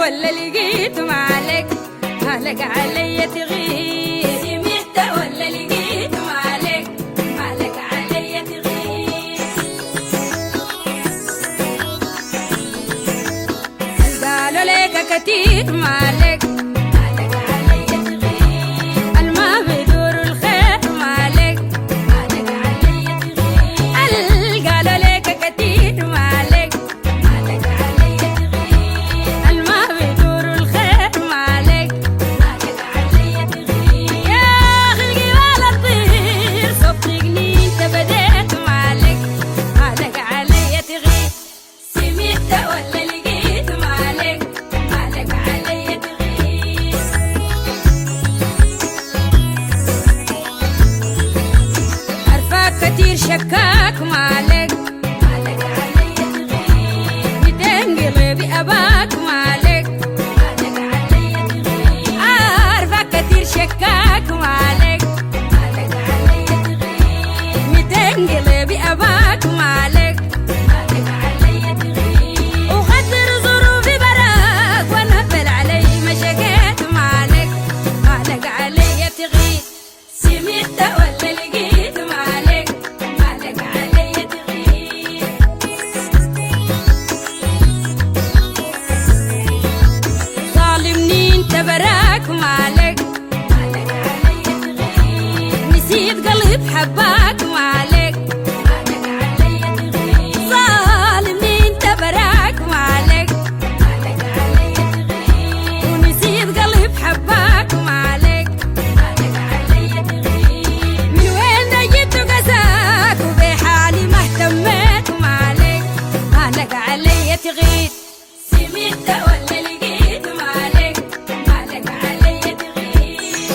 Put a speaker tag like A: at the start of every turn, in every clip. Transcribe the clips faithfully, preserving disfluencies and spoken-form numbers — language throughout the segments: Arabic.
A: ولا لقيت مالك مالك علي تغير سمعت ولا لقيت مالك مالك علي تغير قالوا لك كتير مالك مالك علي تغير الما بدور الخير مالك مالك علي تغير قالوا لك كتير مالك مالك علي تغير الما بدور الخير مالك مالك علي تغير يا خلقي ولا تطير صدقني انت بديت مالك مالك علي تغير سمعت ولا لقيت مالك مالك علي تغير عارفاك كتير شكاك مالك مالك علي تغير بتنقلب أباك مالك مالك علي تغير عارفاك كتير شكاك مالك مالك علي تغير بتنقلب أباك مالك مالك علي تغير وخدر ظروفي براك وانا بل علي ما شقيت مالك مالك علي تغير سمعت ولا لقيت مالك مالك علي تغير ظالمني انت براك مالك مالك علي تغير نسيت قلب حباك مالك مالك علي تغير ظالمني انت براك مالك مالك علي تغير ونسيت قلب حباك مالك مالك علي تغير من وين جيت قساك وبحالي ما اهتميت مالك مالك علي تغير سمعت ولا لقيت مالك مالك علي تغير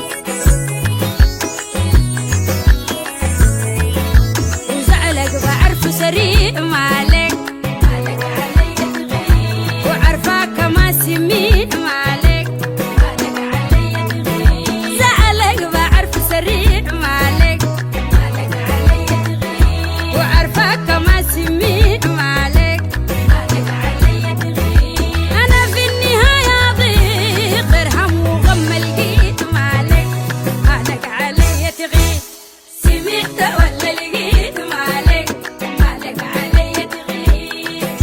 A: وزعلك بعرف سريع مالك مالك علي تغير وعرفاك ما سمين مالك مالك علي تغير زعلك بعرف سريع مالك مالك علي تغير وعرفاك ما سمين مالك مالك علي تغير أنا في النهاية ضيق درهم وغم لقيت مالك مالك علي تغير سمعت ولا لقيت مالك مالك علي تغير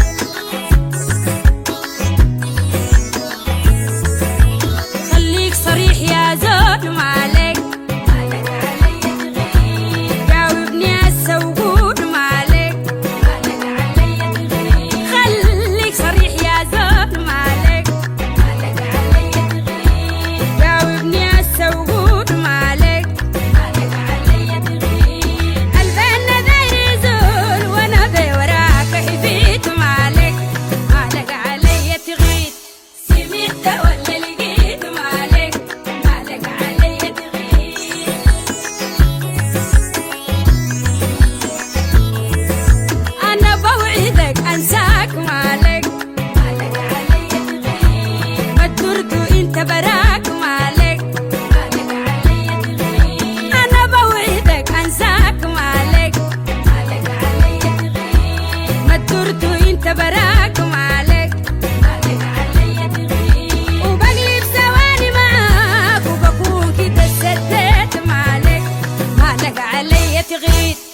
A: خليك صريح يا زول مالك مالك علي تغير جاوبني هسه وقول مالك مالك علي تغير خليك صريح يا زول مالك مالك علي تغير جاوبني هسه وقول مالك مالك علي تغير البنا داير يزول وانا بوراك حبيت مالك مالك علي تغير سمعت ولا لقيت مالك مالك علي تغير أنا بوعدك أنساك مالك مالك علي تغير ما تردو أنت براك مالك مالك علي تغير أنا بوعدك أنساك مالك مالك علي تغير ما تردو أنت براك مالك مالك علي تغير وبقلب ثواني معاك وبكون كده سديت مالك مالك علي تغير